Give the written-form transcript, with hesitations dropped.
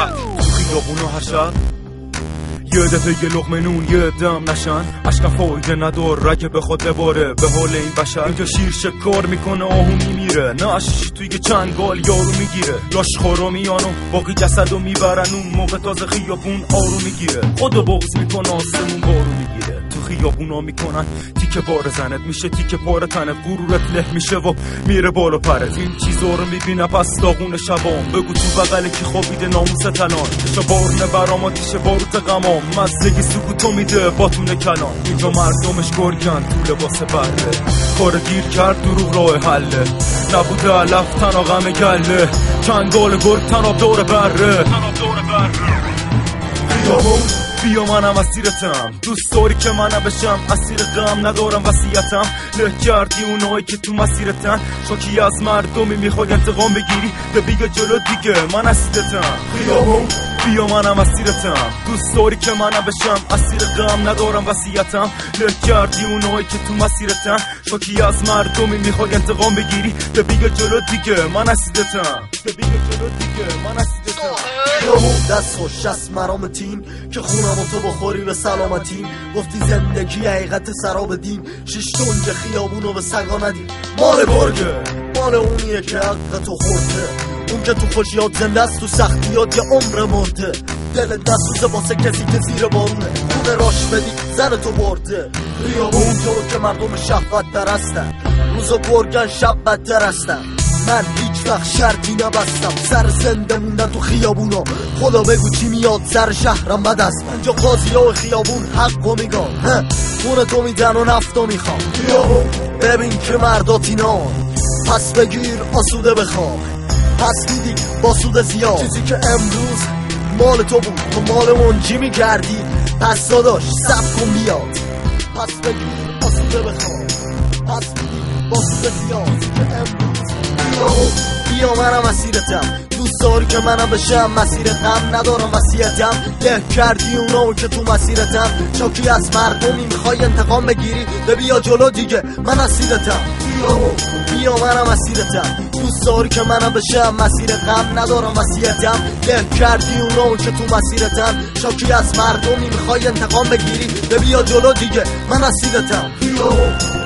فقط خیابونو هر شب یه دفعه یه لقمه نون یه دم نشن عشق فایده ندار رگه به خود بباره به حال این بشر اینجا شیر شکار میکنه آهو میمیره نه اشیش توی چنگال یارو میگیره لاش خورو میانو باقی جسدو میبرن اون موقع تازه خیابون آرو میگیره خودو بغض میکنه آسمون بارو میگیره تو خیابونا میکنن تیکه بار زنت میشه تیکه پار تنت غرورت له میشه و میره بالا پرت این چیزا رو میبینه پس داغون شبام بگو تو بغل کی خوابیده ناموس تنان چه بارونه برام آتیشه باروت غمام مزدگی سکوتو میده باتون کلان اینجا مردمش گرگن تو لباس بره کار گیر کرد دروغ راه حله نبوده علف تنها غم گله چنگال گرگ تناب دور بره خیابون بیا منم اسیرتم دوست داری که منم بشم اسیر غم ندارم وصیتم له کردی اونایی که تو مسیرتن شاکی از مردمی میخوای انتقام بگیری ده بیا جلو دیگه من اسیرتم خیابون بیا منم اسیرتم دوست داری که منم بشم اسیر غم ندارم وصیتم له کردی اونایی که تو مسیرتن شاکی از مردمی میخوای انتقام بگیری ده بیا جلو دیگه من اسیرتم دست خوش از مرام تیم که خونم تو بخوری به سلامتیم گفتی زندگی حقیقت سراب دین شش تنگ خیابونو به سگا ندیم مال برگه مال اونیه که حق تو خورده اون که تو خوشیات زنده است تو سختیات یه عمر مرده دل دستوزه واسه کسی که زیر بارونه خونه راش بدی زن تو برده خیابون تو که مردم شهوت درستن روزا گرگن شب بدتر هستن من هیچ وقت شرطی نبستم سر زنده موندن تو خیابونا خدا بگو چی میاد سر شهرم بد است اینجا قاضی ها خیابون حقو میگم خونه تو میدن و نفتو میخوام ببین که مردات اینا پس بگیر آسوده بخواه پس میدی با سود زیاد چیزی که امروز مال تو بود تو مال منجی میگردی پس داداش صف کن بیاد پس بگیر آسوده بخواه پس میدی با سود زیاد چیزی که امروز بیا منم اسیرتم دوست داری که منم بشم مسیرتم ندارم وصیتم له کردی اونو که تو مسیرتم شاکی از مردمی میخوای انتقام بگیری ده بیا جلو دیگه من اسیرتم بیا منم اسیرتم دوست داری که منم بشم مسیر غم ندارم وصیتم له کردی اونو که تو مسیرتم شاکی از مردمی میخوای انتقام بگیری ده بیا جلو دیگه من اسیرتم